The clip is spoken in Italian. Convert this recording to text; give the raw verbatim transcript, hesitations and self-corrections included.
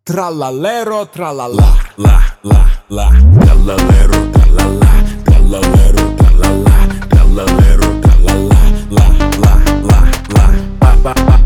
Trallallero, trallalla. La, la, la, trallallero, trallalla, trallallero, trallalla, trallallero, trallalla, la, la, la, la, pa, pa, pa.